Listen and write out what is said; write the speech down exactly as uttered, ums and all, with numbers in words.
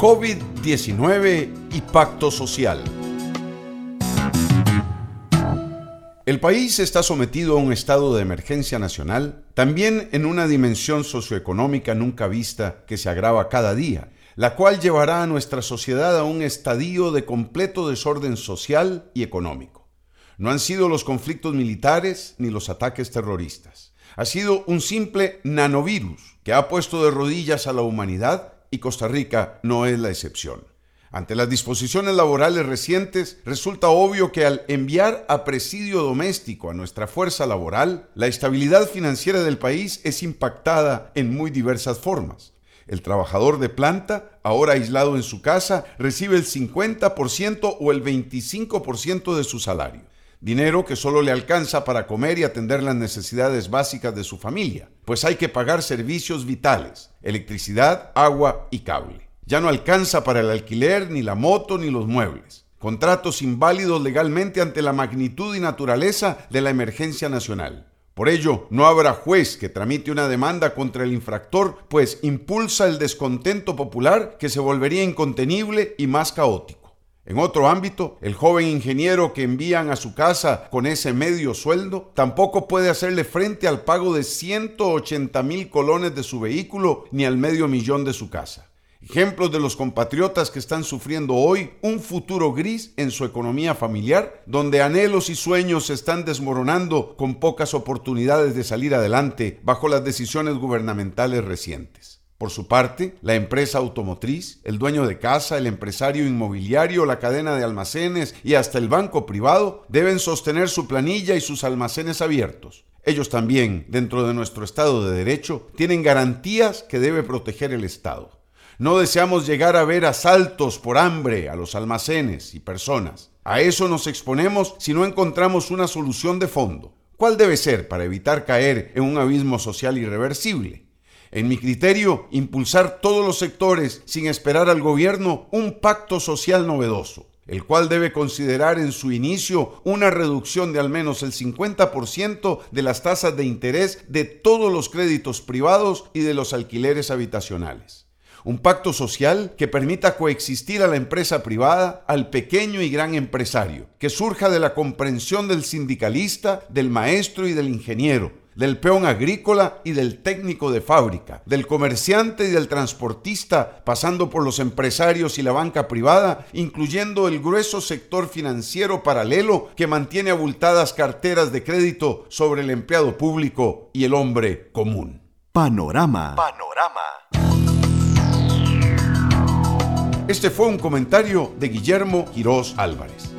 COVID diecinueve y pacto social. El país está sometido a un estado de emergencia nacional, también en una dimensión socioeconómica nunca vista que se agrava cada día, la cual llevará a nuestra sociedad a un estadio de completo desorden social y económico. No han sido los conflictos militares ni los ataques terroristas. Ha sido un simple nanovirus que ha puesto de rodillas a la humanidad y Costa Rica no es la excepción. Ante las disposiciones laborales recientes, resulta obvio que al enviar a presidio doméstico a nuestra fuerza laboral, la estabilidad financiera del país es impactada en muy diversas formas. El trabajador de planta, ahora aislado en su casa, recibe el cincuenta por ciento o el veinticinco por ciento de su salario. Dinero que solo le alcanza para comer y atender las necesidades básicas de su familia, pues hay que pagar servicios vitales, electricidad, agua y cable. Ya no alcanza para el alquiler, ni la moto, ni los muebles. Contratos inválidos legalmente ante la magnitud y naturaleza de la emergencia nacional. Por ello, no habrá juez que tramite una demanda contra el infractor, pues impulsa el descontento popular que se volvería incontenible y más caótico. En otro ámbito, el joven ingeniero que envían a su casa con ese medio sueldo tampoco puede hacerle frente al pago de ciento ochenta mil colones de su vehículo ni al medio millón de su casa. Ejemplos de los compatriotas que están sufriendo hoy un futuro gris en su economía familiar, donde anhelos y sueños se están desmoronando con pocas oportunidades de salir adelante bajo las decisiones gubernamentales recientes. Por su parte, la empresa automotriz, el dueño de casa, el empresario inmobiliario, la cadena de almacenes y hasta el banco privado deben sostener su planilla y sus almacenes abiertos. Ellos también, dentro de nuestro Estado de Derecho, tienen garantías que debe proteger el Estado. No deseamos llegar a ver asaltos por hambre a los almacenes y personas. A eso nos exponemos si no encontramos una solución de fondo. ¿Cuál debe ser para evitar caer en un abismo social irreversible? En mi criterio, impulsar todos los sectores sin esperar al gobierno un pacto social novedoso, el cual debe considerar en su inicio una reducción de al menos el cincuenta por ciento de las tasas de interés de todos los créditos privados y de los alquileres habitacionales. Un pacto social que permita coexistir a la empresa privada, al pequeño y gran empresario, que surja de la comprensión del sindicalista, del maestro y del ingeniero, del peón agrícola y del técnico de fábrica, del comerciante y del transportista, pasando por los empresarios y la banca privada, incluyendo el grueso sector financiero paralelo que mantiene abultadas carteras de crédito sobre el empleado público y el hombre común. Panorama. Panorama. Este fue un comentario de Guillermo Quirós Álvarez.